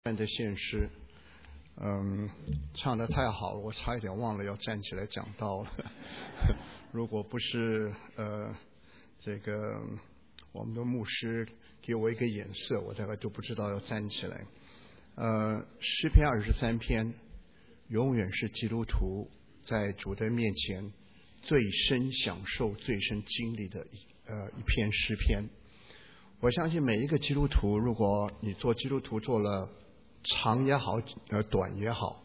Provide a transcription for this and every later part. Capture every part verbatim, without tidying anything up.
的献诗，嗯，唱得太好了，我差一点忘了要站起来讲道了。如果不是呃这个我们的牧师给我一个眼色，我大概都不知道要站起来。呃，诗篇二十三篇永远是基督徒在主的面前最深享受、最深经历的一呃一篇诗篇。我相信每一个基督徒，如果你做基督徒做了长也好，呃，短也好，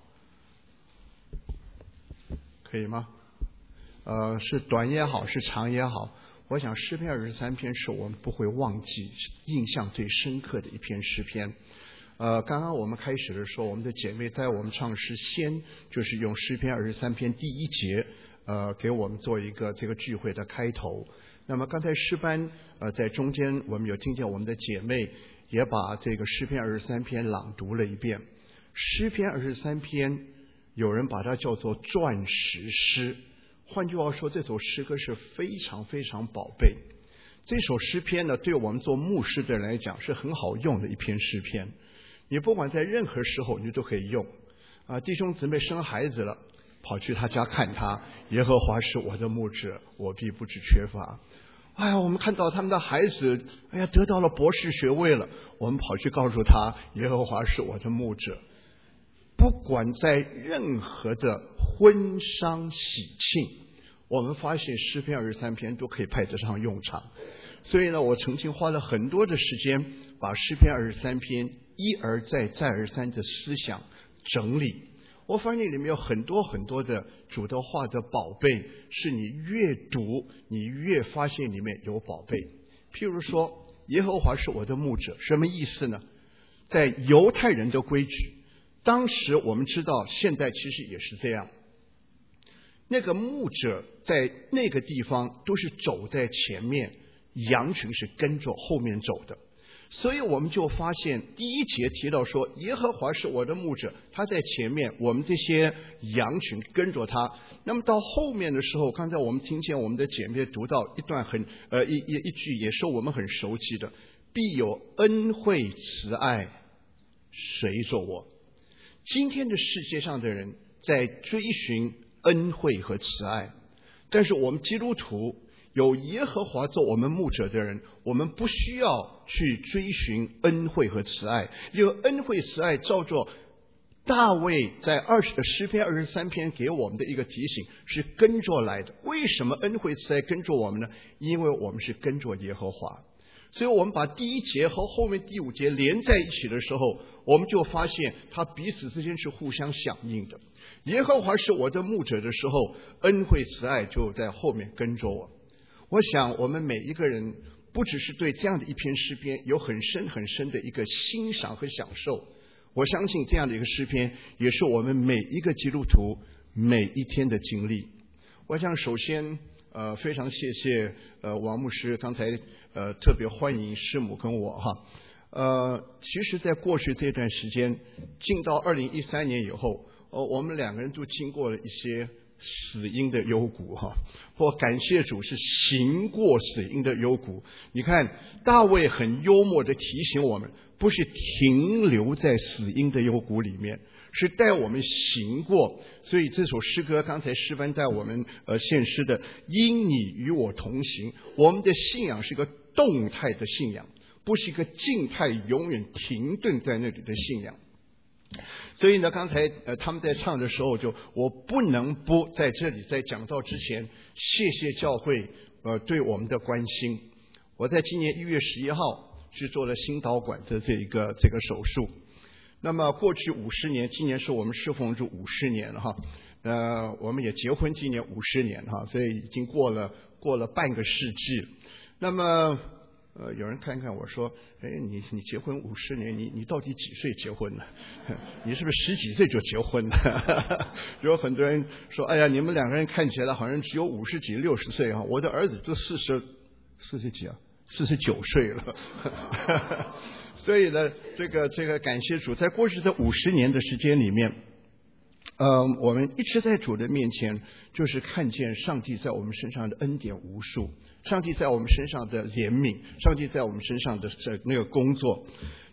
可以吗？呃，是短也好，是长也好，我想诗篇二十三篇是我们不会忘记、印象最深刻的一篇诗篇。呃，刚刚我们开始的时候，我们的姐妹带我们唱诗，先就是用诗篇二十三篇第一节，呃，给我们做一个这个聚会的开头。那么刚才诗班呃在中间，我们有听见我们的姐妹也把这个诗篇二十三篇朗读了一遍。诗篇二十三篇，有人把它叫做钻石诗。换句话说，这首诗歌是非常非常宝贝。这首诗篇呢，对我们做牧师的人来讲是很好用的一篇诗篇。你不管在任何时候，你都可以用。啊，弟兄姊妹生孩子了，跑去他家看他，耶和华是我的牧者，我必不致缺乏。哎呀，我们看到他们的孩子，哎呀，得到了博士学位了，我们跑去告诉他，耶和华是我的牧者。不管在任何的婚丧喜庆，我们发现诗篇二十三篇都可以派得上用场。所以呢，我曾经花了很多的时间，把诗篇二十三篇一而再再而三的思想整理。我发现里面有很多很多的主的话的宝贝，是你越读你越发现里面有宝贝。譬如说，耶和华是我的牧者，什么意思呢？在犹太人的规矩，当时我们知道，现在其实也是这样。那个牧者在那个地方都是走在前面，羊群是跟着后面走的。所以我们就发现第一节提到说，耶和华是我的牧者，他在前面，我们这些羊群跟着他。那么到后面的时候，刚才我们听见我们的姐妹读到一段很呃一一一句也是我们很熟悉的，必有恩惠慈爱随着我。今天的世界上的人在追寻恩惠和慈爱，但是我们基督徒有耶和华做我们牧者的人，我们不需要去追寻恩惠和慈爱，因为恩惠慈爱照着大卫在二十诗篇二十三篇给我们的一个提醒，是跟着来的。为什么恩惠慈爱跟着我们呢？因为我们是跟着耶和华。所以我们把第一节和后面第五节连在一起的时候，我们就发现它彼此之间是互相响应的。耶和华是我的牧者的时候，恩惠慈爱就在后面跟着我。我想我们每一个人不只是对这样的一篇诗篇有很深很深的一个欣赏和享受，我相信这样的一个诗篇也是我们每一个基督徒每一天的经历。我想首先呃非常谢谢呃王牧师刚才呃特别欢迎师母跟我哈。呃其实在过去这段时间进到二零一三年以后，呃我们两个人都经过了一些死荫的幽谷哈，或感谢主是行过死荫的幽谷。你看大卫很幽默的提醒我们，不是停留在死荫的幽谷里面，是带我们行过。所以这首诗歌刚才诗班带我们呃献诗的，因你与我同行，我们的信仰是一个动态的信仰，不是一个静态永远停顿在那里的信仰。所以呢，刚才呃他们在唱的时候，就我不能不在这里在讲道之前谢谢教会呃对我们的关心。我在今年一月十一号去做了心导管的这一个这个手术。那么过去五十年，今年是我们侍奉主五十年了哈。呃，我们也结婚今年五十年哈，所以已经过了过了半个世纪。那么。呃，有人看看我说，哎，你你结婚五十年，你你到底几岁结婚呢？你是不是十几岁就结婚了？有很多人说，哎呀，你们两个人看起来好像只有五十几、六十岁啊！我的儿子都四十、四十几啊，四十九岁了。所以呢，这个这个感谢主，在过去这五十年的时间里面。呃，我们一直在主的面前，就是看见上帝在我们身上的恩典无数，上帝在我们身上的怜悯，上帝在我们身上的这那个工作。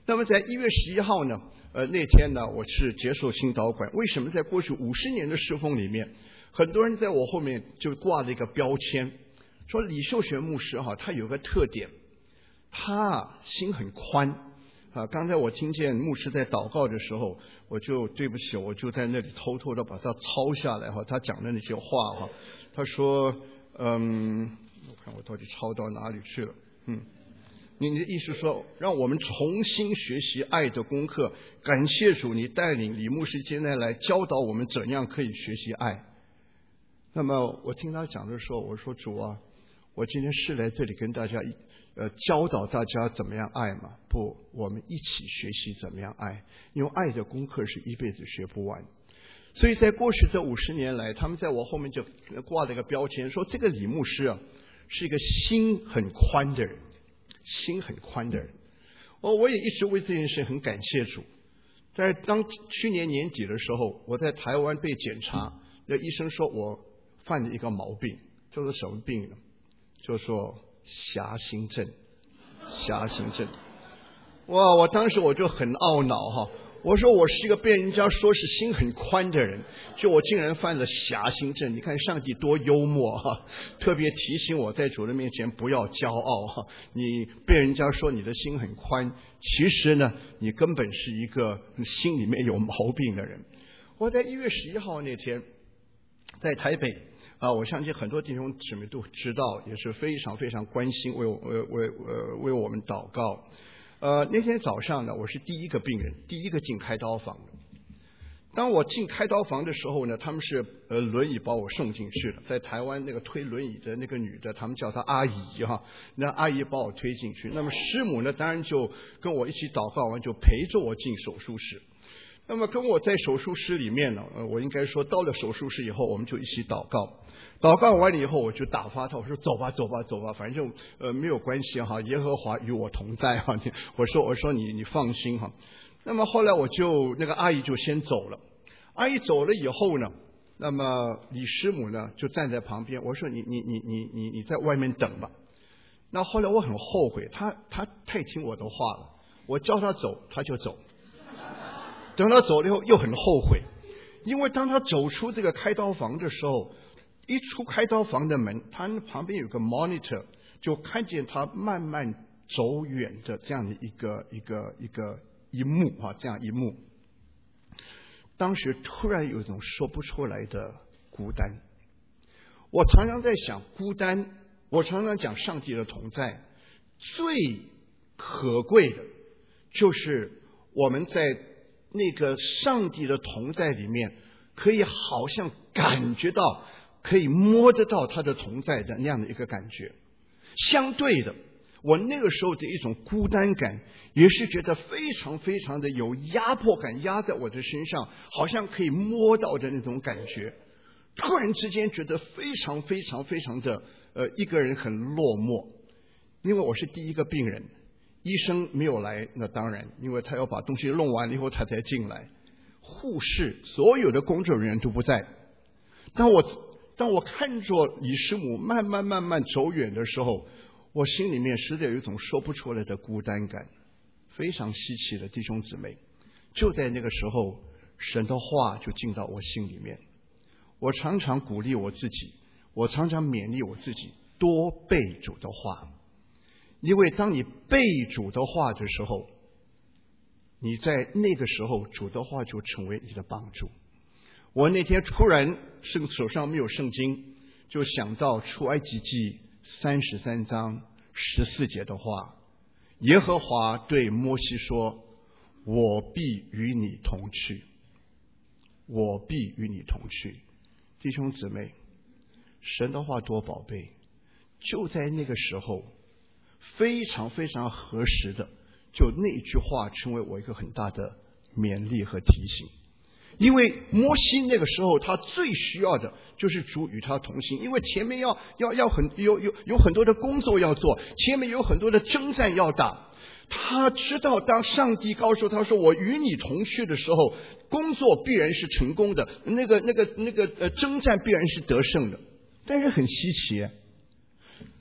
那么在一月十一号呢，呃，那天呢，我是接受新导管。为什么在过去五十年的侍奉里面，很多人在我后面就挂了一个标签，说李秀全牧师哈，他有个特点，他心很宽啊。刚才我听见牧师在祷告的时候，我就对不起，我就在那里偷偷的把他抄下来哈，他讲的那些话哈。他说，嗯，我看我到底抄到哪里去了，嗯。你的意思说，让我们重新学习爱的功课。感谢主，你带领李牧师今天来教导我们怎样可以学习爱。那么我听他讲的时候，我说主啊，我今天是来这里跟大家呃教导大家怎么样爱吗？不，我们一起学习怎么样爱，因为爱的功课是一辈子学不完。所以在过去这五十年来，他们在我后面就挂了一个标签，说这个李牧师啊是一个心很宽的人。心很宽的人，我我也一直为这件事很感谢主。但是当去年年底的时候，我在台湾被检查，那医生说我犯了一个毛病，叫做什么病呢？就说狭心症。狭心症，哇！我当时我就很懊恼哈，我说我是一个被人家说是心很宽的人，就我竟然犯了狭心症。你看上帝多幽默哈，特别提醒我在主人面前不要骄傲哈。你被人家说你的心很宽，其实呢，你根本是一个心里面有毛病的人。我在一月十一号那天在台北啊，我相信很多弟兄姊妹都知道，也是非常非常关心为我为为呃为我们祷告。呃，那天早上呢，我是第一个病人，第一个进开刀房的。当我进开刀房的时候呢，他们是呃轮椅把我送进去的。在台湾那个推轮椅的那个女的，他们叫她阿姨哈，那阿姨把我推进去。那么师母呢，当然就跟我一起祷告完，就陪着我进手术室。那么跟我在手术室里面呢，呃，我应该说到了手术室以后，我们就一起祷告。祷告完了以后，我就打发他，我说走吧，走吧，走吧，反正呃没有关系哈，耶和华与我同在哈。我说我说你你放心哈。那么后来我就那个阿姨就先走了，阿姨走了以后呢，那么李师母呢就站在旁边，我说你你你你你你在外面等吧。那后来我很后悔，他他太听我的话了，我叫他走他就走，等他走了以后又很后悔，因为当他走出这个开刀房的时候。一出开刀房的门，他旁边有个 monitor， 就看见他慢慢走远的这样的一个一个一个一幕啊，这样一幕。当时突然有一种说不出来的孤单。我常常在想孤单，我常常讲上帝的同在，最可贵的就是我们在那个上帝的同在里面，可以好像感觉到。可以摸得到他的同在的那样的一个感觉。相对的，我那个时候的一种孤单感，也是觉得非常非常的有压迫感，压在我的身上，好像可以摸到的那种感觉。突然之间觉得非常非常非常的呃，一个人很落寞。因为我是第一个病人，医生没有来，那当然，因为他要把东西弄完了以后他才进来。护士所有的工作人员都不在。当我当我看着李师母慢慢慢慢走远的时候，我心里面实在有一种说不出来的孤单感。非常稀奇的弟兄姊妹，就在那个时候，神的话就进到我心里面。我常常鼓励我自己，我常常勉励我自己，多背主的话。因为当你背主的话的时候，你在那个时候主的话就成为你的帮助。我那天突然圣手上没有圣经，就想到出埃及记三十三章十四节的话，耶和华对摩西说，我必与你同去，我必与你同去。弟兄姊妹，神的话多宝贝，就在那个时候非常非常合适的，就那句话成为我一个很大的勉励和提醒。因为摩西那个时候他最需要的就是主与他同行，因为前面要要要很有有有很多的工作要做，前面有很多的征战要打。他知道当上帝告诉他说我与你同去的时候，工作必然是成功的，那个那个那个呃征战必然是得胜的。但是很稀奇，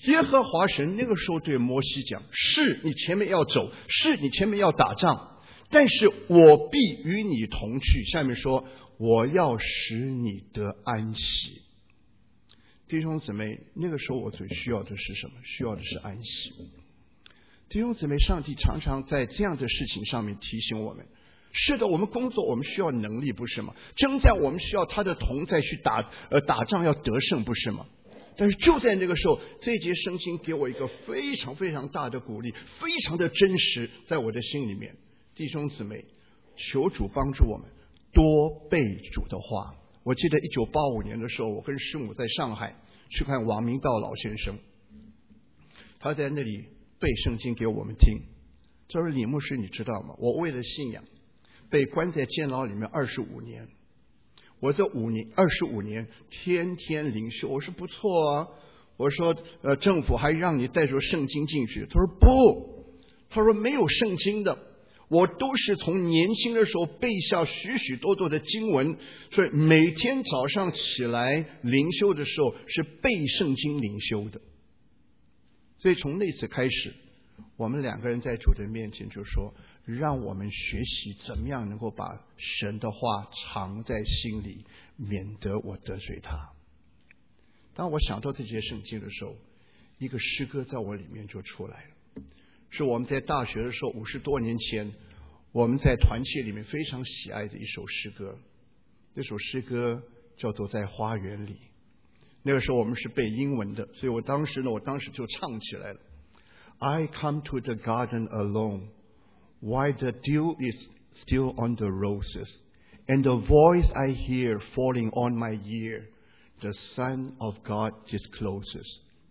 耶和华神那个时候对摩西讲，是你前面要走，是你前面要打仗，但是我必与你同去。下面说，我要使你得安息。弟兄姊妹，那个时候我最需要的是什么？需要的是安息。弟兄姊妹，上帝常常在这样的事情上面提醒我们，是的，我们工作我们需要能力，不是吗？征战我们需要他的同在去打呃打仗要得胜，不是吗？但是就在那个时候，这节圣经给我一个非常非常大的鼓励，非常的真实，在我的心里面。弟兄姊妹，求主帮助我们多背主的话。我记得一九八五年的时候，我跟师母在上海去看王明道老先生，他在那里背圣经给我们听。他说，李牧师你知道吗？我为了信仰被关在监牢里面二十五年，我这五年二十五年天天灵修。我说不错啊，我说呃政府还让你带着圣经进去。他说不，他说没有圣经的，我都是从年轻的时候背下许许多多的经文，所以每天早上起来灵修的时候是背圣经灵修的。所以从那次开始，我们两个人在主的面前就说，让我们学习怎么样能够把神的话藏在心里，免得我得罪他。当我想到这节圣经的时候，一个诗歌在我里面就出来了，是我们在大学的时候五十多年前我们在团契里面非常喜爱的一首诗歌。那首诗歌叫做在花园里。那个时候我们是背英文的，所以我当时呢我当时就唱起来了。 I come to the garden alone, while the dew is still on the roses, and the voice I hear falling on my ear, the Son of God discloses.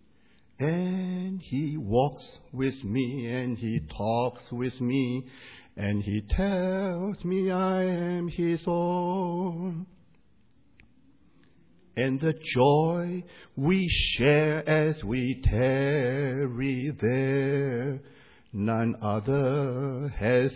And he walks with me, and he talks with me, and he tells me I am his own. And the joy we share as we tarry there, none other has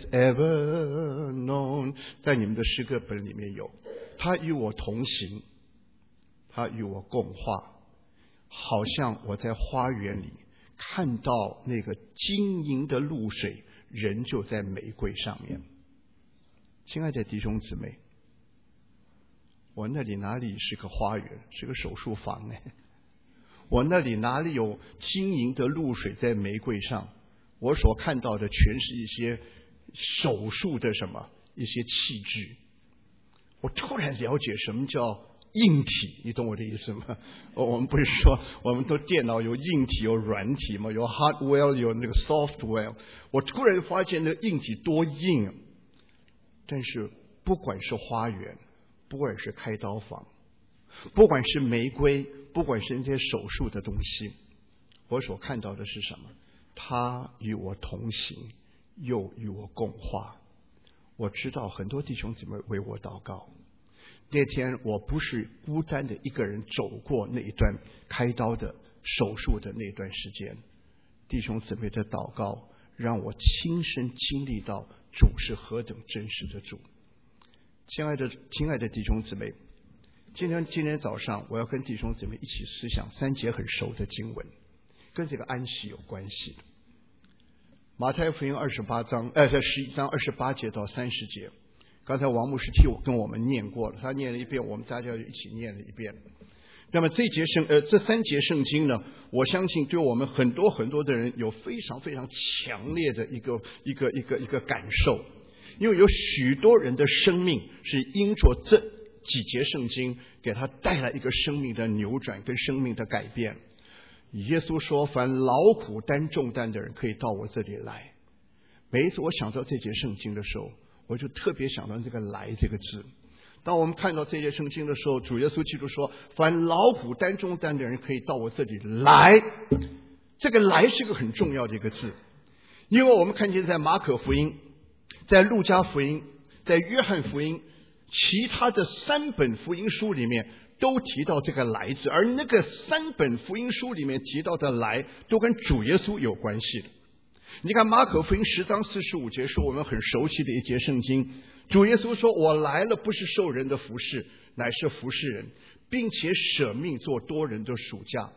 ever known. 在你们的诗歌本里面有，他与我同行，他与我共话，好像我在花园里看到那个晶莹的露水，人就在玫瑰上面。亲爱的弟兄姊妹，我那里哪里是个花园，是个手术房哎！我那里哪里有晶莹的露水在玫瑰上？我所看到的全是一些手术的什么一些器具。我突然了解什么叫硬体，你懂我的意思吗？我们不是说我们都电脑有硬体有软体吗？有 hardware 有那个 software。我突然发现那个硬体多硬啊！但是不管是花园，不管是开刀房，不管是玫瑰，不管是那些手术的东西，我所看到的是什么？他与我同行，又与我共话。我知道很多弟兄姊妹为我祷告。那天我不是孤单的一个人走过那一段开刀的手术的那段时间，弟兄姊妹的祷告让我亲身经历到主是何等真实的主。亲爱的亲爱的弟兄姊妹，今天今天早上我要跟弟兄姊妹一起思想三节很熟的经文，跟这个安息有关系的。马太福音二十八章，呃，在十一章二十八节到三十节，刚才王牧师替我跟我们念过了，他念了一遍，我们大家就一起念了一遍。那么这节圣呃这三节圣经呢，我相信对我们很多很多的人有非常非常强烈的一个一个一个一个感受。因为有许多人的生命是因着这几节圣经给他带来一个生命的扭转跟生命的改变。耶稣说，凡劳苦担重担的人可以到我这里来。每一次我想到这节圣经的时候，我就特别想到这个来这个字。当我们看到这节圣经的时候，主耶稣基督说，凡劳苦担重担的人可以到我这里来。这个来是个很重要的一个字，因为我们看见在马可福音，在路加福音，在约翰福音，其他的三本福音书里面都提到这个来字，而那个三本福音书里面提到的来都跟主耶稣有关系的。你看马可福音十章四十五节是我们很熟悉的一节圣经，主耶稣说，我来了不是受人的服侍，乃是服侍人，并且舍命做多人的属价。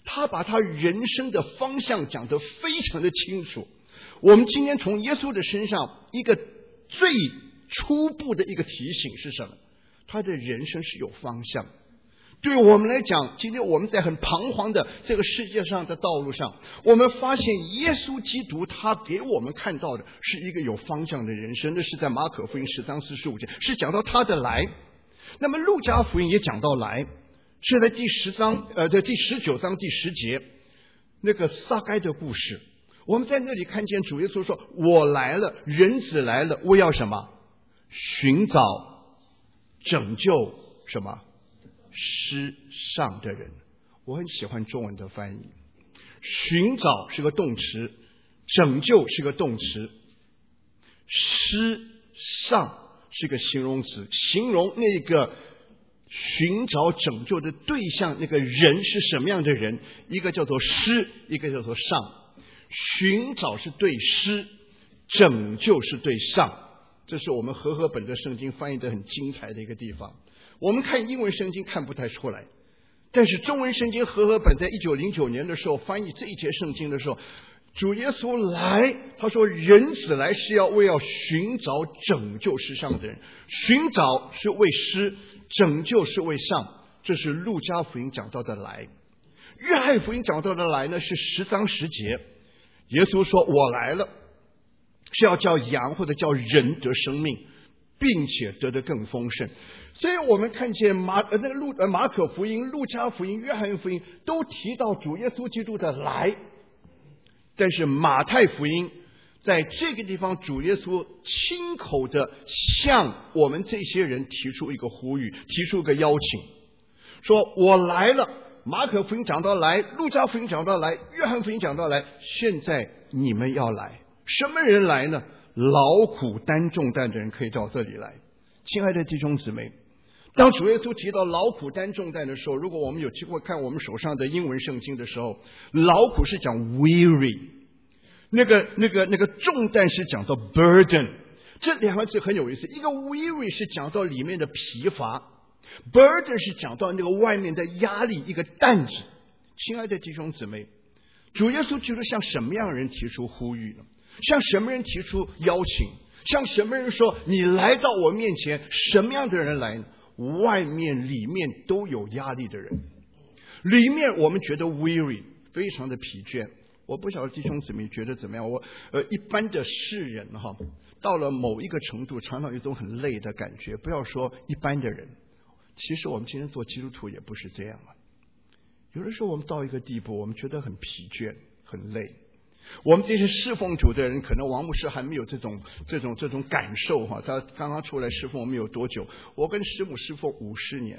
他把他人生的方向讲得非常的清楚。我们今天从耶稣的身上一个最初步的一个提醒是什么？他的人生是有方向。对我们来讲，今天我们在很彷徨的这个世界上的道路上，我们发现耶稣基督他给我们看到的是一个有方向的人生。那是在马可福音十章四十五节，是讲到他的来。那么路加福音也讲到来，是在第十章呃，在第十九章第十节那个撒该的故事。我们在那里看见主耶稣说，我来了，人子来了，为要什么？寻找拯救什么？失丧的人。我很喜欢中文的翻译，寻找是个动词，拯救是个动词，失丧是个形容词，形容那个寻找拯救的对象，那个人是什么样的人？一个叫做失，一个叫做丧。寻找是对失，拯救是对上。这是我们和合本的圣经翻译的很精彩的一个地方。我们看英文圣经看不太出来，但是中文圣经和合本在一九零九年的时候翻译这一节圣经的时候，主耶稣来，他说人子来是要为要寻找拯救世上的人。寻找是为失，拯救是为上。这是路加福音讲到的来。约翰福音讲到的来呢，是十章十节，耶稣说我来了是要叫羊或者叫人得生命，并且得得更丰盛。所以我们看见马呃那个路呃马可福音、路加福音、约翰福音都提到主耶稣基督的来，但是马太福音在这个地方，主耶稣亲口的向我们这些人提出一个呼吁，提出一个邀请，说我来了。马可福音讲到来，路加福音讲到来，约翰福音讲到来，现在你们要来。什么人来呢？劳苦担重担的人可以到这里来。亲爱的弟兄姊妹，当主耶稣提到劳苦担重担的时候，如果我们有机会看我们手上的英文圣经的时候，劳苦是讲 weary， 那个那个那个重担是讲到 burden。 这两个字很有意思，一个 weary 是讲到里面的疲乏， burden 是讲到那个外面的压力，一个担子。亲爱的弟兄姊妹，主耶稣基督向什么样的人提出呼吁呢？向什么人提出邀请？向什么人说你来到我面前？什么样的人来呢？外面里面都有压力的人。里面我们觉得 weary， 非常的疲倦。我不晓得弟兄姊妹觉得怎么样。我呃一般的世人哈，到了某一个程度常常有一种很累的感觉，不要说一般的人，其实我们今天做基督徒也不是这样啊。有的时候我们到一个地步，我们觉得很疲倦很累。我们这些侍奉主的人，可能王牧师还没有这种这种这种感受哈。他刚刚出来侍奉我们有多久？我跟师母侍奉五十年，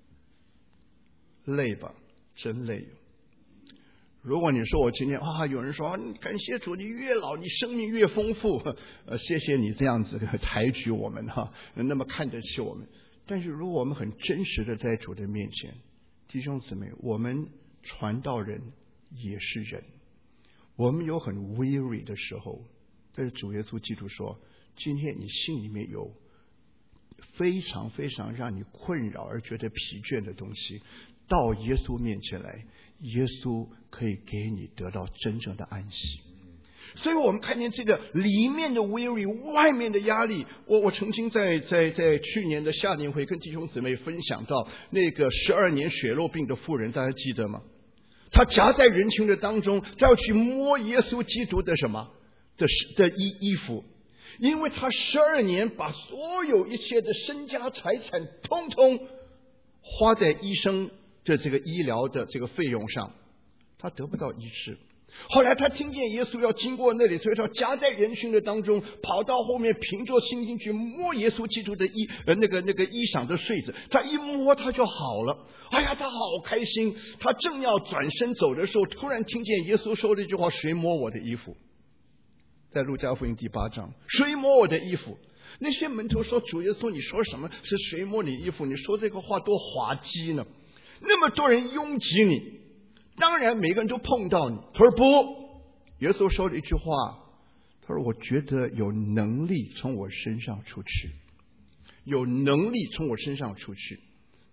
累吧？真累。如果你说我今天啊，有人说、啊、感谢主，你越老你生命越丰富，呃，谢谢你这样子抬举我们哈，那么看得起我们。但是如果我们很真实的在主的面前，弟兄姊妹，我们传道人也是人。我们有很 weary 的时候，但是主耶稣基督说，今天你心里面有非常非常让你困扰而觉得疲倦的东西，到耶稣面前来，耶稣可以给你得到真正的安息。所以我们看见这个里面的 weary， 外面的压力。我我曾经在在在去年的夏年会跟弟兄姊妹分享到那个十二年血肉病的妇人，大家记得吗？他夹在人群的当中，他要去摸耶稣基督的什么的的衣衣服，因为他十二年把所有一切的身家财产通通花在医生的这个医疗的这个费用上，他得不到医治。后来他听见耶稣要经过那里，所以他夹在人群的当中，跑到后面凭着信心去摸耶稣基督的衣呃那个那个衣裳的穗子，他一摸他就好了。哎呀，他好开心。他正要转身走的时候，突然听见耶稣说了一句话：谁摸我的衣服？在路加福音第八章，谁摸我的衣服？那些门徒说，主耶稣你说什么是谁摸你衣服？你说这个话多滑稽呢，那么多人拥挤你，当然每个人都碰到你。他说不，耶稣说了一句话，他说我觉得有能力从我身上出去，有能力从我身上出去。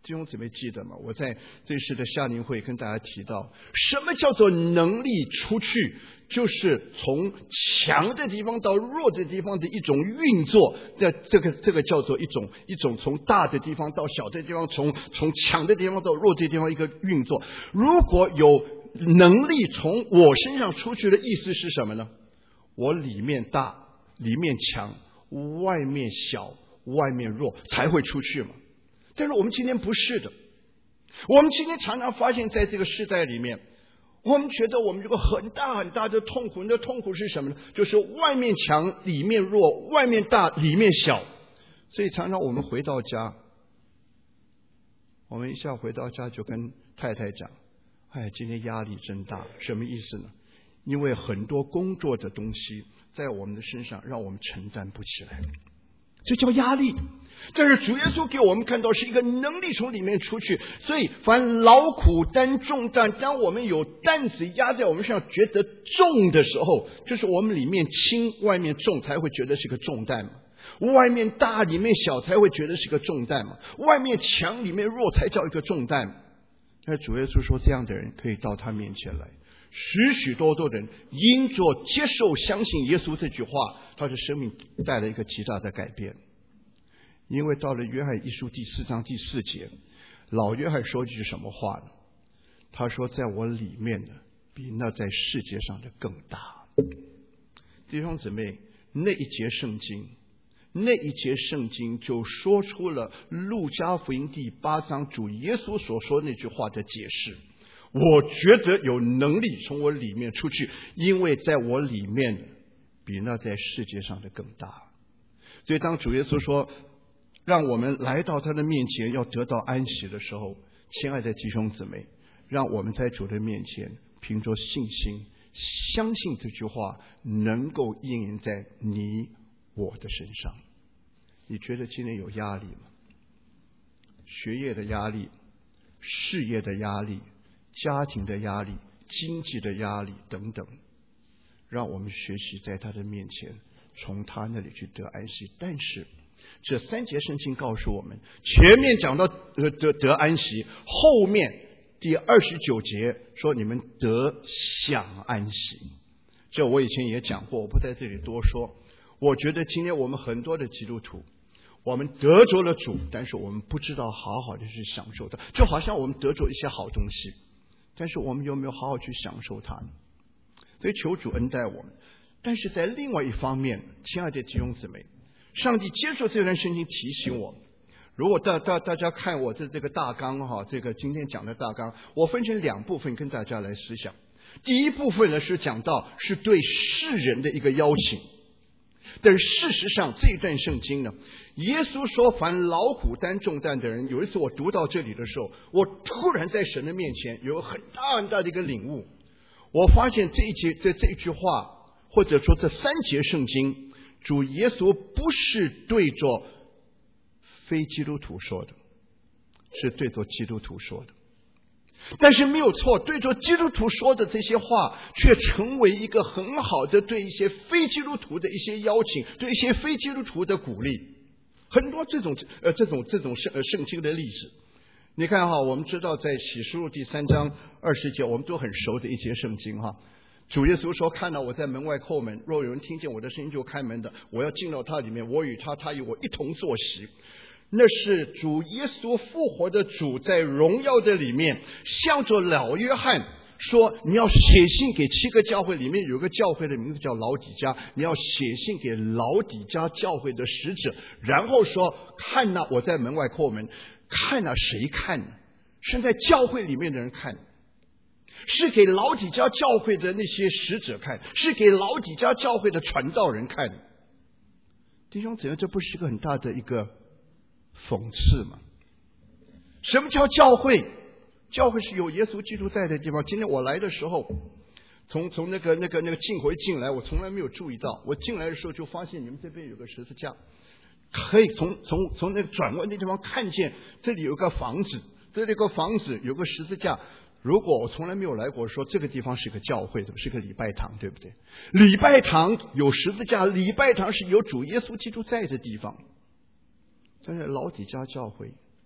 弟兄姊妹记得吗？我在这次的夏令会跟大家提到，什么叫做能力出去，就是从强的地方到弱的地方的一种运作。这这个这个叫做一种一种从大的地方到小的地方，从从强的地方到弱的地方一个运作。如果有能力从我身上出去的意思是什么呢？我里面大，里面强，外面小，外面弱才会出去嘛。但是我们今天不是的，我们今天常常发现在这个时代里面，我们觉得我们有个很大很大的痛苦。那痛苦是什么呢？就是外面强里面弱，外面大里面小。所以常常我们回到家，我们一下回到家就跟太太讲，哎，今天压力真大。什么意思呢？因为很多工作的东西在我们的身上让我们承担不起来，这叫压力。但是主耶稣给我们看到是一个能力从里面出去。所以凡劳苦担重担，当我们有担子压在我们身上觉得重的时候，就是我们里面轻外面重才会觉得是个重担嘛。外面大里面小才会觉得是个重担嘛。外面强里面弱才叫一个重担。但主耶稣说，这样的人可以到他面前来。许许多多的人因着接受相信耶稣这句话，他的生命带来一个极大的改变。因为到了约翰一书第四章第四节，老约翰说句什么话呢？他说，在我里面的比那在世界上的更大。弟兄姊妹，那一节圣经那一节圣经就说出了路加福音第八章主耶稣所说那句话的解释。我觉得有能力从我里面出去，因为在我里面的比那在世界上的更大。所以当主耶稣说让我们来到他的面前要得到安息的时候，亲爱的弟兄姊妹，让我们在主的面前凭着信心相信这句话能够应验在你我的身上。你觉得今天有压力吗？学业的压力，事业的压力，家庭的压力，经济的压力等等，让我们学习在他的面前从他那里去得安息。但是这三节圣经告诉我们，前面讲到得得得安息，后面第二十九节说你们得享安息。这我以前也讲过，我不在这里多说。我觉得今天我们很多的基督徒，我们得着了主，但是我们不知道好好的去享受它。就好像我们得着一些好东西，但是我们有没有好好去享受它呢？所以求主恩待我们。但是在另外一方面，亲爱的弟兄姊妹，上帝接受这段圣经提醒我们。如果大大大家看我的这个大纲哈，这个今天讲的大纲，我分成两部分跟大家来思想。第一部分呢是讲到是对世人的一个邀请，但是事实上这一段圣经呢，耶稣说凡劳苦担重担的人，有一次我读到这里的时候，我突然在神的面前有很大很大的一个领悟。我发现这一节这这一句话，或者说这三节圣经，主耶稣不是对着非基督徒说的，是对着基督徒说的。但是没有错，对着基督徒说的这些话却成为一个很好的对一些非基督徒的一些邀请，对一些非基督徒的鼓励。很多这种呃这种这种圣呃圣经的例子，你看哈，我们知道在启示录第三章二十节，我们都很熟的一节圣经哈。主耶稣说，看到我在门外叩门，若有人听见我的声音就开门的，我要进到他里面，我与他，他与我一同坐席。那是主耶稣复活的主在荣耀的里面向着老约翰说，你要写信给七个教会，里面有个教会的名字叫老底嘉，你要写信给老底嘉教会的使者，然后说，看哪，我在门外叩门。看哪，谁看？是在教会里面的人看，是给老底嘉教会的那些使者看，是给老底嘉教会的传道人看。弟兄姊妹，这不是一个很大的一个讽刺吗？什么叫教会？教会是有耶稣基督在的地方。今天我来的时候，从从那个那个那个进回进来，我从来没有注意到。我进来的时候就发现你们这边有个十字架，可以从从从那个转弯的地方看见这里有个房子，这里有个房子有个十字架。如果我从来没有来过，说这个地方是个教会，是个礼拜堂，对不对？礼拜堂有十字架，礼拜堂是有主耶稣基督在的地方。但是老底嘉教会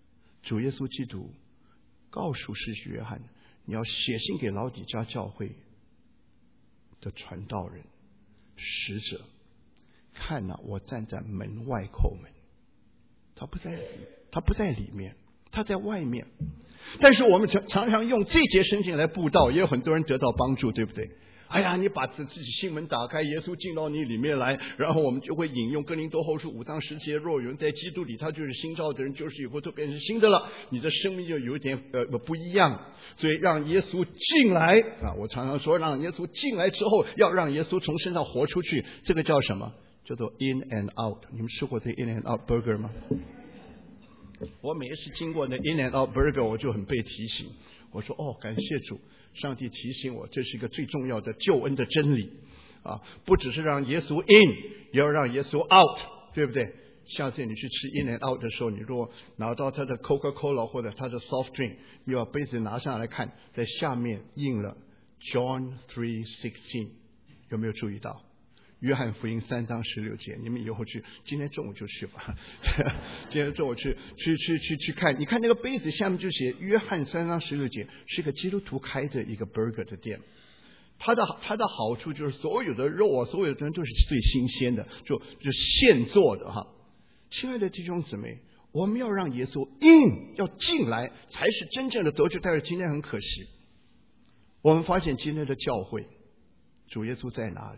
主耶稣基督告诉施洗约翰，你要写信给老底嘉教会的传道人使者，看啊，我站在门外叩门。他不在他不在里面，他在外面。但是我们常常常用这节圣经来布道，也有很多人得到帮助，对不对？哎呀，你把自己心门打开，耶稣进到你里面来，然后我们就会引用哥林多后书五章十节，若有人在基督里，他就是新造的人，就是以后都变成新的了，你的生命就有点呃不一样。所以让耶稣进来啊！我常常说，让耶稣进来之后，要让耶稣从身上活出去，这个叫什么？叫做 in and out。你们吃过这 in and out burger 吗？我每一次经过那 in and out burger， 我就很被提醒。我说哦，感谢主，上帝提醒我，这是一个最重要的救恩的真理啊！不只是让耶稣 in， 也要让耶稣 out， 对不对？下次你去吃 in and out 的时候，你如果拿到他的 Coca-Cola 或者他的 soft drink， 你把杯子拿上来看，在下面印了 John three sixteen， 有没有注意到？约翰福音三章十六节，你们以后去，今天中午就去吧。今天中午去去去去去看，你看那个杯子下面就写约翰三章十六节，是个基督徒开的一个 burger 的店。它的它的好处就是所有的肉啊，所有的人都是最新鲜的，就就现做的哈。亲爱的弟兄姊妹，我们要让耶稣 in 要进来，才是真正的得救。但是今天很可惜，我们发现今天的教会，主耶稣在哪里？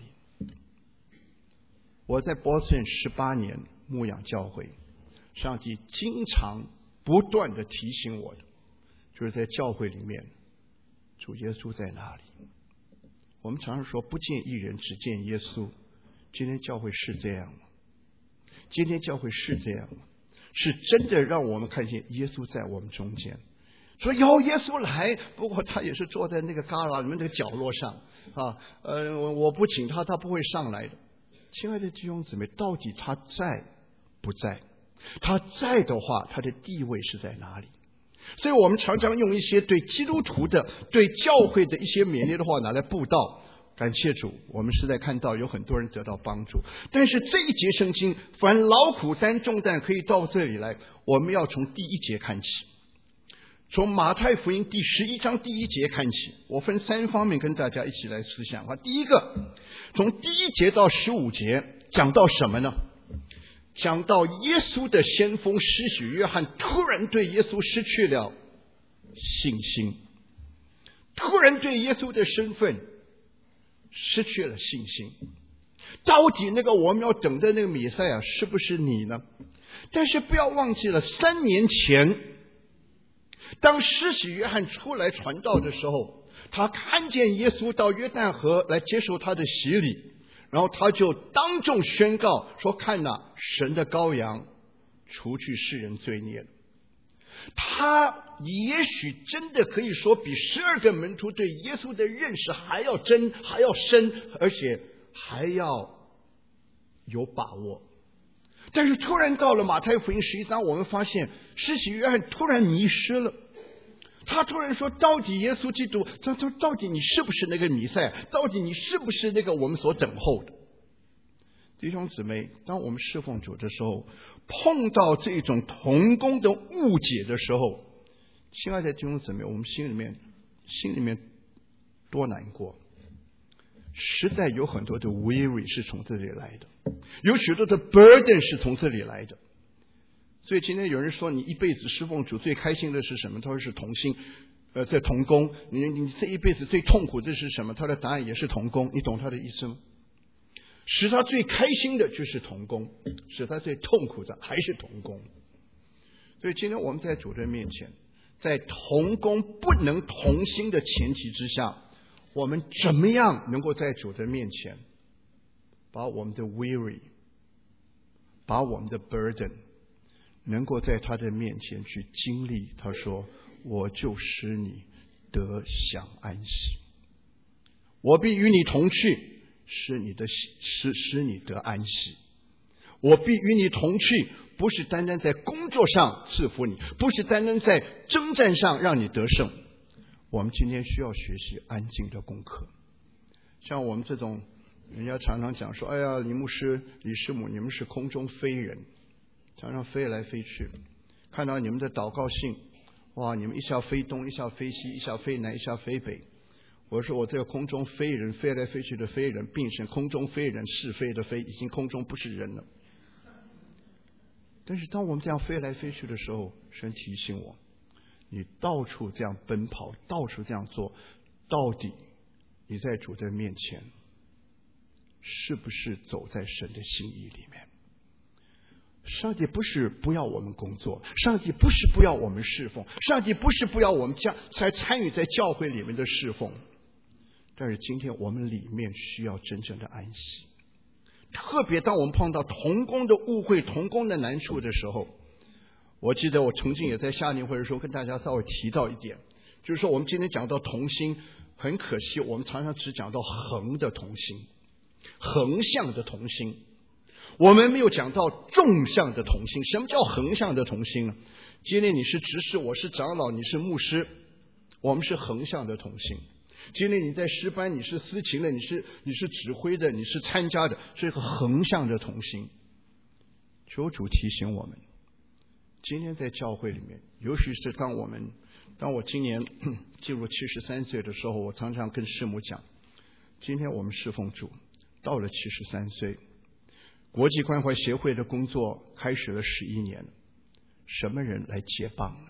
我在波士顿十八年牧养教会，上帝经常不断的提醒我的，就是在教会里面，主耶稣在哪里？我们常常说不见一人，只见耶稣。今天教会是这样吗？今天教会是这样吗？是真的让我们看见耶稣在我们中间。说有耶稣来，不过他也是坐在那个旮旯里面那个角落上啊，呃，我不请他，他不会上来的。亲爱的弟兄姊妹，到底他在不在？他在的话，他的地位是在哪里？所以我们常常用一些对基督徒的、对教会的一些勉励的话拿来布道。感谢主，我们实在看到有很多人得到帮助。但是这一节圣经，凡劳苦担重担可以到这里来，我们要从第一节看起，从马太福音第十一章第一节看起。我分三方面跟大家一起来思想啊。第一个，从第一节到十五节讲到什么呢？讲到耶稣的先锋施洗约翰突然对耶稣失去了信心，突然对耶稣的身份失去了信心。到底那个我们要等的那个弥赛亚是不是你呢？但是不要忘记了，三年前当施洗约翰出来传道的时候，他看见耶稣到约旦河来接受他的洗礼，然后他就当众宣告说，看哪，神的羔羊，除去世人罪孽。他也许真的可以说比十二个门徒对耶稣的认识还要真，还要深，而且还要有把握。但是突然到了马太福音十一章，我们发现施洗约翰突然迷失了。他突然说，到底耶稣基督，他说到底你是不是那个弥赛亚？到底你是不是那个我们所等候的？弟兄姊妹，当我们侍奉主的时候，碰到这种同工的误解的时候，亲爱的弟兄姊妹，我们心里面心里面多难过。实在有很多的 weary 是从这里来的，有许多的 burden 是从这里来的。所以今天有人说你一辈子侍奉主最开心的是什么？他说是同心，呃，在同工。你你这一辈子最痛苦的是什么？他的答案也是同工。你懂他的意思吗？使他最开心的就是同工，使他最痛苦的还是同工。所以今天我们在主的面前，在同工不能同心的前提之下，我们怎么样能够在主的面前把我们的 weary， 把我们的 burden能够在他的面前去经历。他说，我就使你得享安息，我必与你同去，使你的使使你得安息。我必与你同去，不是单单在工作上赐福你，不是单单在征战上让你得胜。我们今天需要学习安静的功课。像我们这种人家常常讲说，哎呀，李牧师李师母，你们是空中飞人，常常飞来飞去， 看到你们的祷告信，哇，你们一下飞东，一下飞西，一下飞南，一下飞北。我说我这个空中飞人，飞来飞去的飞人，并成空中飞人，是飞的飞，已经空中不是人了。但是当我们这样飞来飞去的时候，神提醒我，你到处这样奔跑，到处这样做，到底你在主的面前是不是走在神的心意里面？上帝不是不要我们工作，上帝不是不要我们侍奉，上帝不是不要我们将才参与在教会里面的侍奉，但是今天我们里面需要真正的安息。特别当我们碰到同工的误会、同工的难处的时候，我记得我曾经也在夏令会的时候跟大家稍微提到一点，就是说我们今天讲到同心，很可惜我们常常只讲到横的同心，横向的同心，我们没有讲到纵向的同心。什么叫横向的同心呢？今天你是执事，我是长老，你是牧师，我们是横向的同心。今天你在诗班，你是司琴的，你是你是指挥的，你是参加的，是一个横向的同心。求主提醒我们，今天在教会里面，尤其是当我们当我今年进入七十三岁的时候，我常常跟师母讲，今天我们侍奉主到了七十三岁，国际关怀协会的工作开始了十一年，什么人来接棒呢？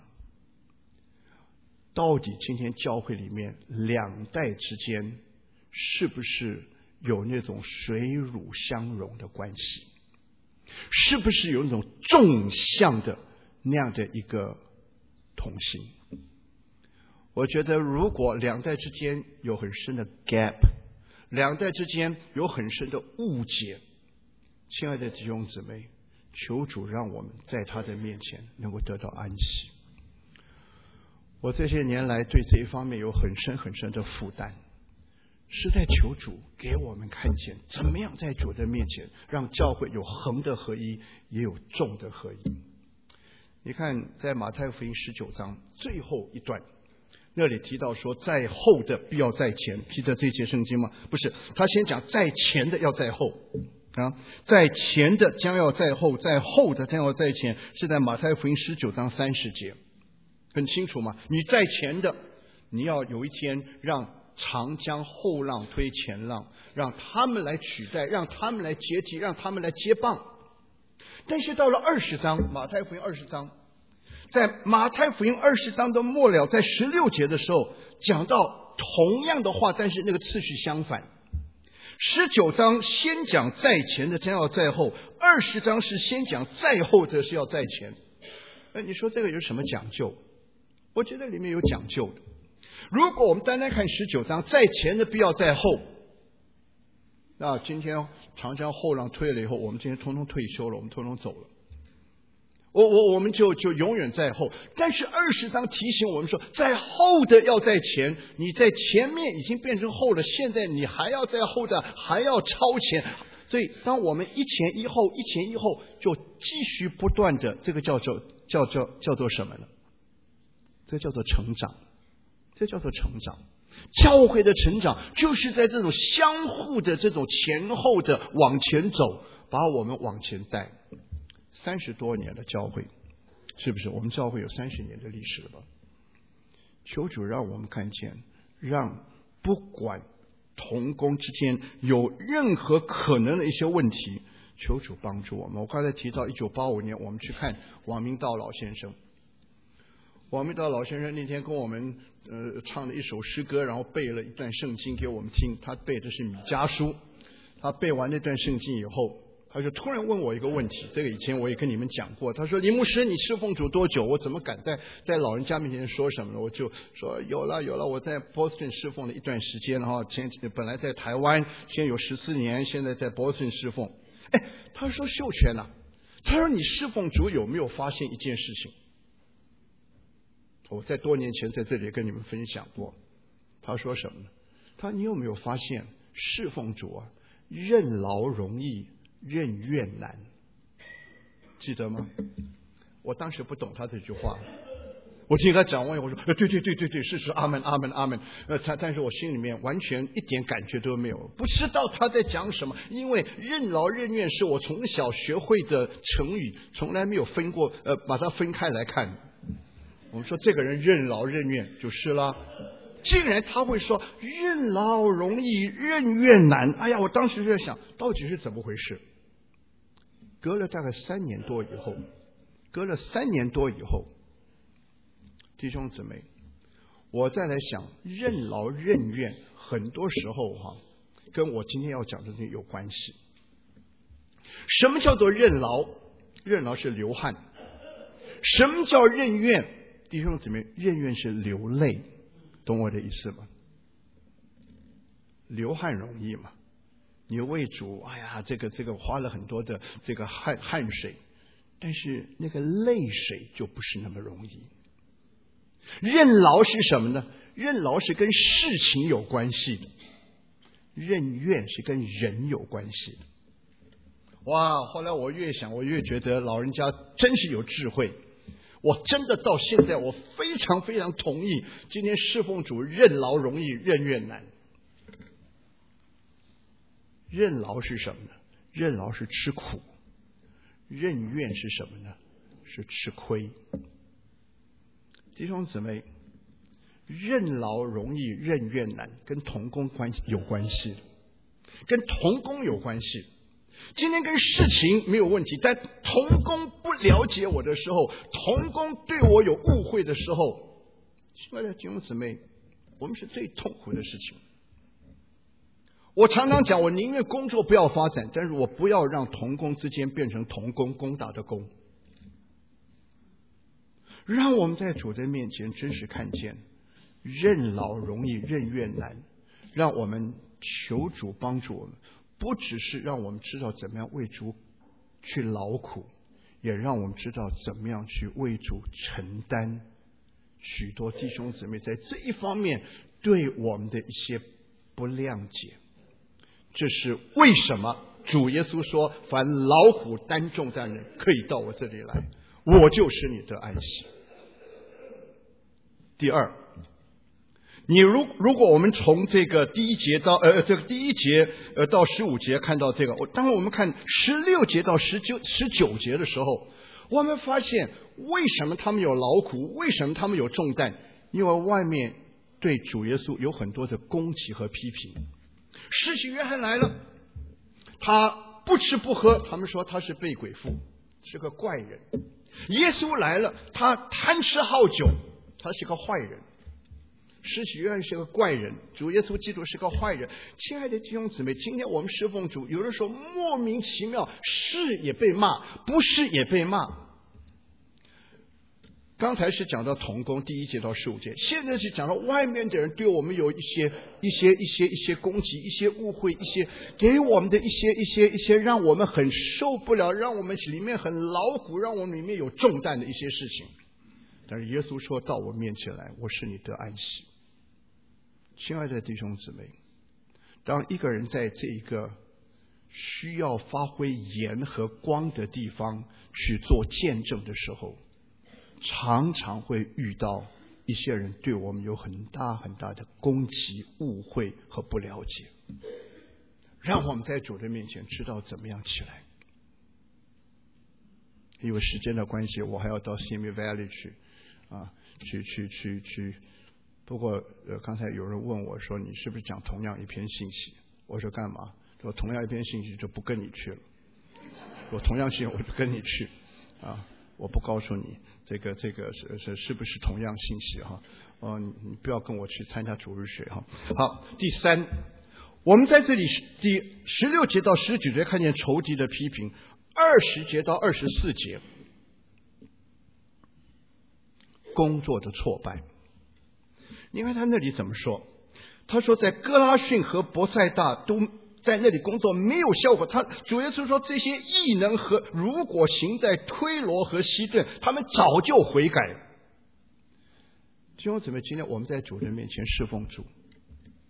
到底今天教会里面两代之间是不是有那种水乳相融的关系？是不是有那种纵向的那样的一个同心？我觉得如果两代之间有很深的 gap， 两代之间有很深的误解，亲爱的弟兄姊妹，求主让我们在他的面前能够得到安息。我这些年来对这一方面有很深很深的负担，是在求主给我们看见怎么样在主的面前让教会有横的合一，也有纵的合一。你看在马太福音十九章最后一段，那里提到说在后的必要在前，记得这节圣经吗？不是，他先讲在前的要在后啊，在前的将要在后，在后的将要在前，是在马太福音十九章三十节，很清楚吗？你在前的，你要有一天让长江后浪推前浪，让他们来取代，让他们来接替，让他们来接棒。但是到了二十章，马太福音二十章，在马太福音二十章的末了，在十六节的时候讲到同样的话，但是那个次序相反。十九章先讲在前的将要在后，二十章是先讲在后的是要在前。那你说这个有什么讲究？我觉得里面有讲究的。如果我们单单看十九章，在前的必要在后，那今天长江后浪退了以后，我们今天通通退休了，我们通通走了，我我我们就就永远在后。但是二十章提醒我们说，在后的要在前，你在前面已经变成后了，现在你还要在后的，还要超前。所以当我们一前一后，一前一后，就继续不断的，这个叫做叫做叫做什么呢？这叫做成长，这叫做成长。教会的成长就是在这种相互的这种前后的往前走，把我们往前带。三十多年的教会，是不是？我们教会有三十年的历史了吧？求主让我们看见，让不管同工之间有任何可能的一些问题，求主帮助我们。我刚才提到一九八五年，我们去看王明道老先生。王明道老先生那天跟我们呃唱了一首诗歌，然后背了一段圣经给我们听。他背的是米迦书。他背完那段圣经以后，他就突然问我一个问题，这个以前我也跟你们讲过。他说：“李牧师，你侍奉主多久？”我怎么敢在在老人家面前说什么呢？我就说有了有了，我在波士顿侍奉了一段时间哈，前本来在台湾先有十四年，现在在波士顿侍奉。哎，他说秀全呐、啊，他说你侍奉主有没有发现一件事情？我在多年前在这里跟你们分享过。他说什么呢？他说你有没有发现侍奉主啊，任劳容易，任怨难，记得吗？我当时不懂他这句话， 我听他讲完，我说，呃，对对对对对，是是，阿门阿门阿门。呃，他但是我心里面完全一点感觉都没有，不知道他在讲什么。因为任劳任怨是我从小学会的成语，从来没有分过，呃，把它分开来看。我们说这个人任劳任怨就是了。竟然他会说任劳容易任怨难，哎呀，我当时就在想，到底是怎么回事？隔了大概三年多以后，隔了三年多以后，弟兄姊妹，我再来想，任劳任怨，很多时候哈、啊，跟我今天要讲的这有关系。什么叫做任劳？任劳是流汗。什么叫任怨？弟兄姊妹，任怨是流泪，懂我的意思吗？流汗容易嘛？你为主，哎呀，这个这个花了很多的这个汗汗水，但是那个泪水就不是那么容易。任劳是什么呢？任劳是跟事情有关系的，任怨是跟人有关系的。哇！后来我越想，我越觉得老人家真是有智慧。我真的到现在，我非常非常同意，今天侍奉主，任劳容易，任怨难。任劳是什么呢？任劳是吃苦，任怨是什么呢？是吃亏。弟兄姊妹，任劳容易，任怨难，跟同工关系有关系，跟同工有关系。今天跟事情没有问题，但同工不了解我的时候，同工对我有误会的时候，亲爱的弟兄姊妹，我们是最痛苦的事情。我常常讲，我宁愿工作不要发展，但是我不要让同工之间变成同工攻打的攻。让我们在主的面前真实看见，任劳容易，任怨难。让我们求主帮助我们，不只是让我们知道怎么样为主去劳苦，也让我们知道怎么样去为主承担。许多弟兄姊妹在这一方面对我们的一些不谅解，这是为什么主耶稣说，凡劳苦担重担人可以到我这里来，我就使你得安息。第二，你如如果我们从这个第一节到呃这个第一节呃到十五节看到这个，我当我们看十六节到十九十九节的时候，我们发现为什么他们有劳苦，为什么他们有重担？因为外面对主耶稣有很多的攻击和批评。施洗约翰来了，他不吃不喝，他们说他是被鬼附，是个怪人。耶稣来了，他贪吃好酒，他是个坏人。施洗约翰是个怪人，主耶稣基督是个坏人。亲爱的弟兄姊妹，今天我们侍奉主，有的时候莫名其妙，是也被骂，不是也被骂。刚才是讲到同工第一节到十五节，现在是讲到外面的人对我们有一些一些一些一些攻击，一些误会，一些给我们的一些一些一些让我们很受不了，让我们里面很劳苦，让我们里面有重担的一些事情。但是耶稣说到我面前来，我使你得安息。亲爱的弟兄姊妹，当一个人在这一个需要发挥盐和光的地方去做见证的时候，常常会遇到一些人对我们有很大很大的攻击、误会和不了解，让我们在主的面前知道怎么样起来。因为时间的关系，我还要到 Simi Valley 去啊，去去去去。不过呃，刚才有人问我说，你是不是讲同样一篇信息？我说干嘛？说同样一篇信息就不跟你去了。我同样信我就跟你去啊。我不告诉你这个这个是是是不是同样信息哈？哦，你你不要跟我去参加主日学哈。好，第三，我们在这里第十六节到十九节看见仇敌的批评，二十节到二十四节工作的挫败。你看他那里怎么说？他说在哥拉汛和伯赛大都在那里工作没有效果。他主耶稣说，这些异能和如果行在推罗和西顿，他们早就悔改。弟兄姊妹，今天我们在主人面前侍奉主，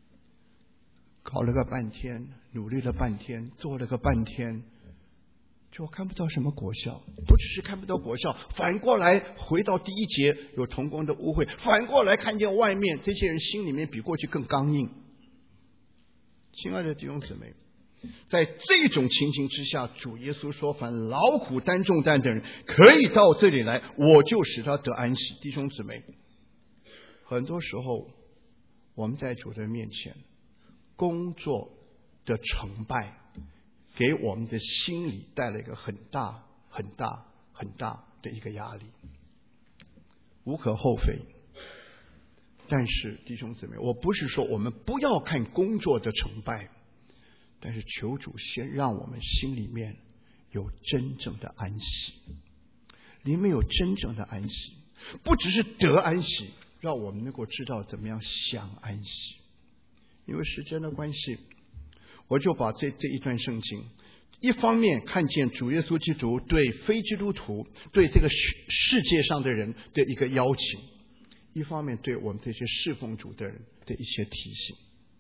搞了个半天，努力了半天，做了个半天， 就看不到什么果效。不只是看不到果效，反过来回到第一节有同工的污秽，反过来看见外面这些人心里面比过去更刚硬。亲爱的弟兄姊妹，在这种情形之下，主耶稣说，凡劳苦担重担的人可以到这里来，我就使他得安息。弟兄姊妹，很多时候我们在主的面前，工作的成败给我们的心里带来一个很大很大很大的一个压力，无可厚非。但是弟兄姊妹，我不是说我们不要看工作的成败，但是求主先让我们心里面有真正的安息，里面有真正的安息，不只是得安息，让我们能够知道怎么样享安息。因为时间的关系，我就把这这一段圣经，一方面看见主耶稣基督对非基督徒、对这个世世界上的人的一个邀请，一方面对我们这些侍奉主的人的一些提醒。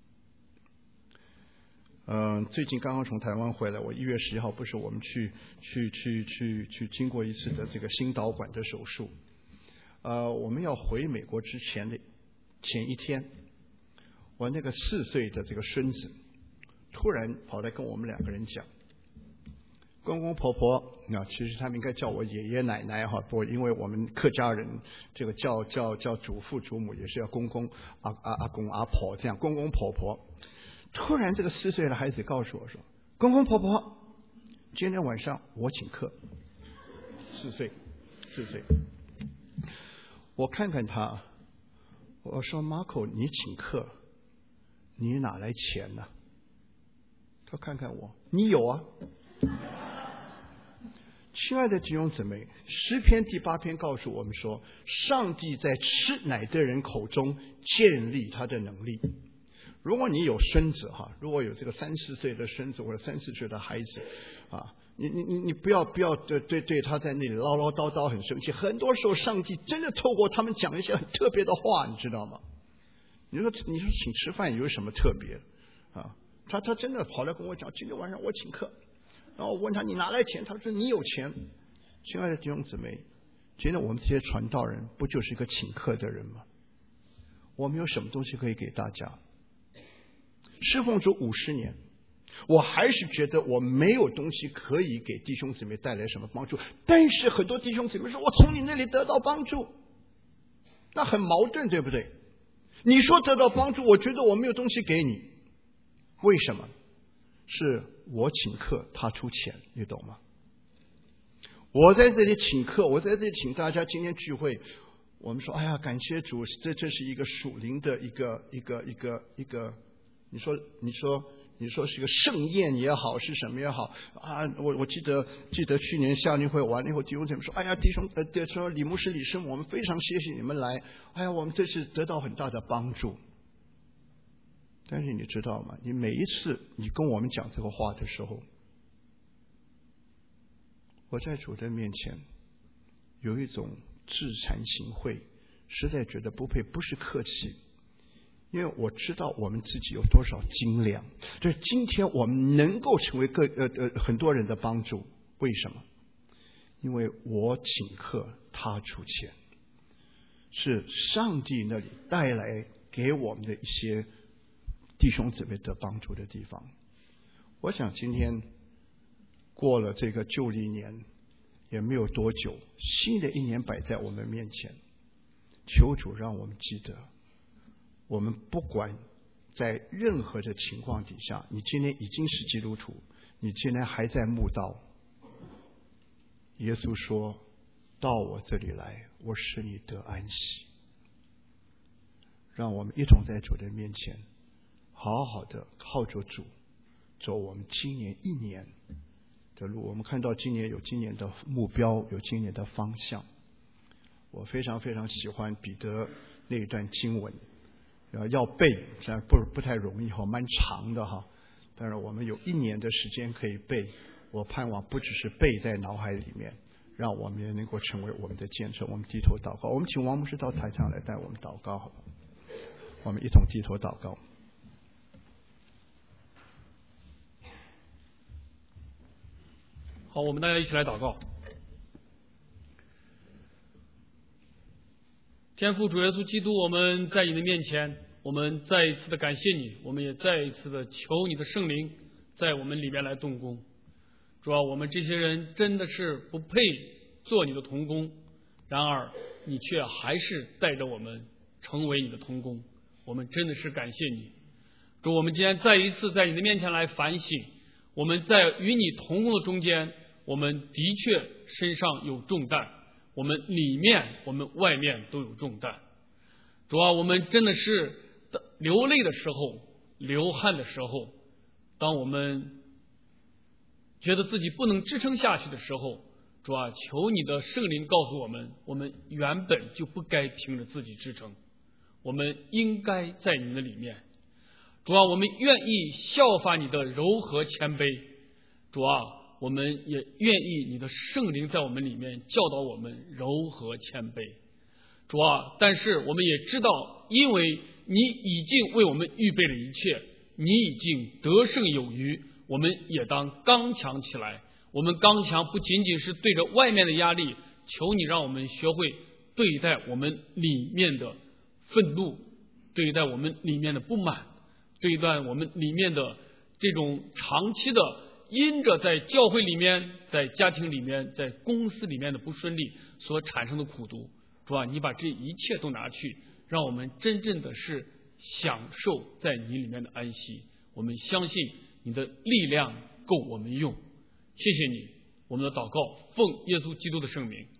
嗯、呃，最近刚刚从台湾回来，我一月十一号不是我们去去去去去经过一次的这个心导管的手术。呃，我们要回美国之前的前一天，我那个四岁的这个孙子突然跑来跟我们两个人讲，公公婆婆，那其实他们应该叫我爷爷奶奶哈，不，因为我们客家人这个叫叫叫祖父祖母也是要公公阿阿阿公阿婆这样，公公婆婆。突然这个四岁的孩子告诉我说，公公婆婆，今天晚上我请客。四岁，四岁。我看看他，我说 Marco， 你请客，你哪来钱呢？他看看我，你有啊。亲爱的弟兄姊妹，诗篇第八篇告诉我们说，上帝在吃奶的人口中建立他的能力。如果你有孙子哈，如果有这个三四岁的孙子或者三四岁的孩子啊，你你你你不要不要对对对他在那里唠唠叨叨很生气。很多时候上帝真的透过他们讲一些很特别的话，你知道吗？你说你说请吃饭有什么特别啊？他他真的跑来跟我讲，今天晚上我请客。然后我问他你哪来钱？他说你有钱。亲爱的弟兄姊妹，今天我们这些传道人不就是一个请客的人吗？我们有什么东西可以给大家？侍奉主五十年，我还是觉得我没有东西可以给弟兄姊妹带来什么帮助。但是很多弟兄姊妹说，我从你那里得到帮助，那很矛盾，对不对？你说得到帮助，我觉得我没有东西给你，为什么？是我请客，他出钱，你懂吗？我在这里请客，我在这里请大家今天聚会，我们说，哎呀，感谢主，这这是一个属灵的一个一个一个一个，你说你说你说是个盛宴也好，是什么也好啊？我我记得记得去年夏令会完了以后，弟兄姊妹说，哎呀，弟兄呃，说李牧师、李师母，我们非常谢谢你们来，哎呀，我们这次得到很大的帮助。但是你知道吗？你每一次你跟我们讲这个话的时候，我在主的面前有一种自惭形秽，实在觉得不配，不是客气，因为我知道我们自己有多少斤两，就是今天我们能够成为各呃呃很多人的帮助，为什么？因为我请客，他出钱，是上帝那里带来给我们的一些弟兄姊妹得帮助的地方。我想今天过了这个旧历年也没有多久，新的一年摆在我们面前，求主让我们记得，我们不管在任何的情况底下，你今天已经是基督徒，你今天还在慕道，耶稣说，到我这里来，我使你得安息。让我们一同在主的面前好好的靠着主走我们今年一年的路。我们看到今年有今年的目标，有今年的方向。我非常非常喜欢彼得那一段经文，要背虽然不不太容易哈，蛮长的哈，但是我们有一年的时间可以背。我盼望不只是背在脑海里面，让我们也能够成为我们的见证。我们低头祷告，我们请王牧师到台上来带我们祷告，好吧？我们一同低头祷告。 好，我们大家一起来祷告。天父主耶稣基督，我们在你的面前，我们再一次的感谢你，我们也再一次的求你的圣灵在我们里面来动工。主啊，我们这些人真的是不配做你的同工，然而你却还是带着我们成为你的同工，我们真的是感谢你。主，我们今天再一次在你的面前来反省，我们在与你同工的中间，我们的确身上有重担，我们里面我们外面都有重担。主啊，我们真的是流泪的时候，流汗的时候，当我们觉得自己不能支撑下去的时候，主啊，求你的圣灵告诉我们，我们原本就不该凭着自己支撑，我们应该在你的里面。主啊，我们愿意效法你的柔和谦卑。主啊，我们也愿意你的圣灵在我们里面教导我们柔和谦卑。主啊，但是我们也知道，因为你已经为我们预备了一切，你已经得胜有余，我们也当刚强起来。我们刚强不仅仅是对着外面的压力，求你让我们学会对待我们里面的愤怒，对待我们里面的不满，对待我们里面的这种长期的因着在教会里面，在家庭里面，在公司里面的不顺利所产生的苦毒。主啊，你把这一切都拿去，让我们真正的是享受在你里面的安息。我们相信你的力量够我们用。谢谢你，我们的祷告奉耶稣基督的圣名。